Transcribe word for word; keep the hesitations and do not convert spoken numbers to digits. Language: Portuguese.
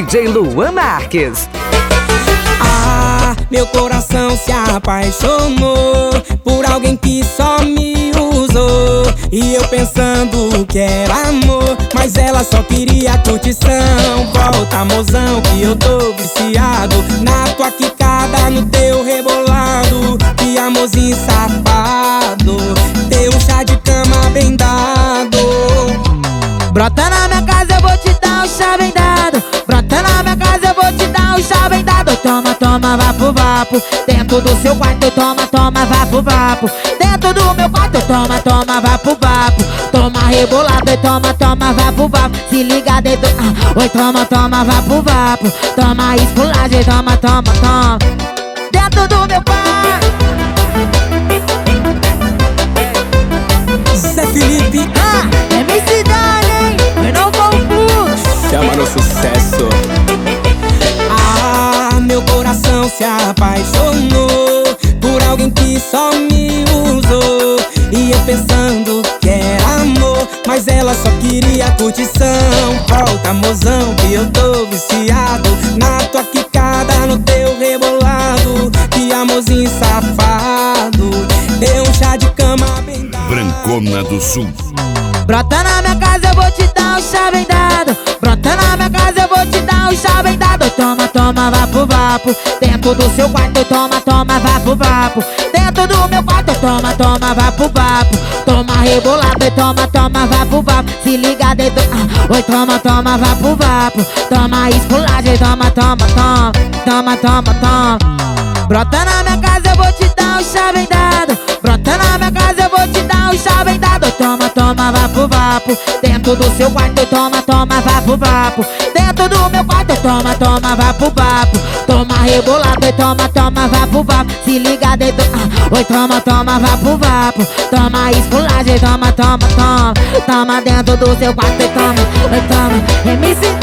J Luan Marques. Ah, meu coração se apaixonou por alguém que só me usou. E eu pensando que era amor, mas ela só queria curtição. Volta, mozão, que eu tô viciado na tua quicada, no teu rebolado. Que amorzinho safado, teu chá de cama bem dado. Brota na minha casa, eu vou te dar um chá bem dado. Brota na minha casa, eu vou te dar um chá bem dado. Toma, toma, vapo, vapo. Dentro do seu quarto, toma, toma, vapo, vapo. Dentro do meu quarto, toma, toma, vapo, vapo. Toma rebolado e toma, toma, vapo, vapo. Se liga dentro, ah, oi, toma, toma, vapo, vapo. Toma esculagem, toma, toma, toma. Dentro do meu quarto. Zé Felipe, ah, é minha cidade, hein? Eu não confundo. chama no sucesso. Ah, meu coração se apaixonou por alguém que só me usou. E eu pensando que era amor, mas ela só queria curtição. Volta, mozão, que eu tô viciado na tua quicada, no teu rebolado. Que amorzinho safado, deu um chá de cama bem dado. Brancona do Sul. Brota na minha casa, eu vou te dar um chá bem dado. Brota na minha casa, eu vou te dar um chá bem dado. Toma, toma, vapo, vapo. Dentro do seu quarto, toma, toma, vapo, vapo. Dentro do meu quarto, toma, toma, vapo, vapo. Toma rebolado e toma, toma, vapo, vapo. Se liga dentro, ah, oi, toma, toma, vapo, vapo. Toma esculagem, toma, toma, toma. Toma, toma, toma. Brota na minha casa, eu vou te dar um chá bem dado. Brota na minha casa, eu vou te dar um chá bem dado. Toma, toma, vapo, vapo. Dentro do seu quarto, toma, toma, vapo, vapo. Dentro do meu quarto, toma, toma, vapo, vapo. Toma rebolado e toma, toma, vapo, vapo. Se liga dentro, ah, oi, toma, toma, vapo, vapo. Toma esculagem, toma, toma, toma. Toma dentro do seu quarto e toma, oi, toma. M C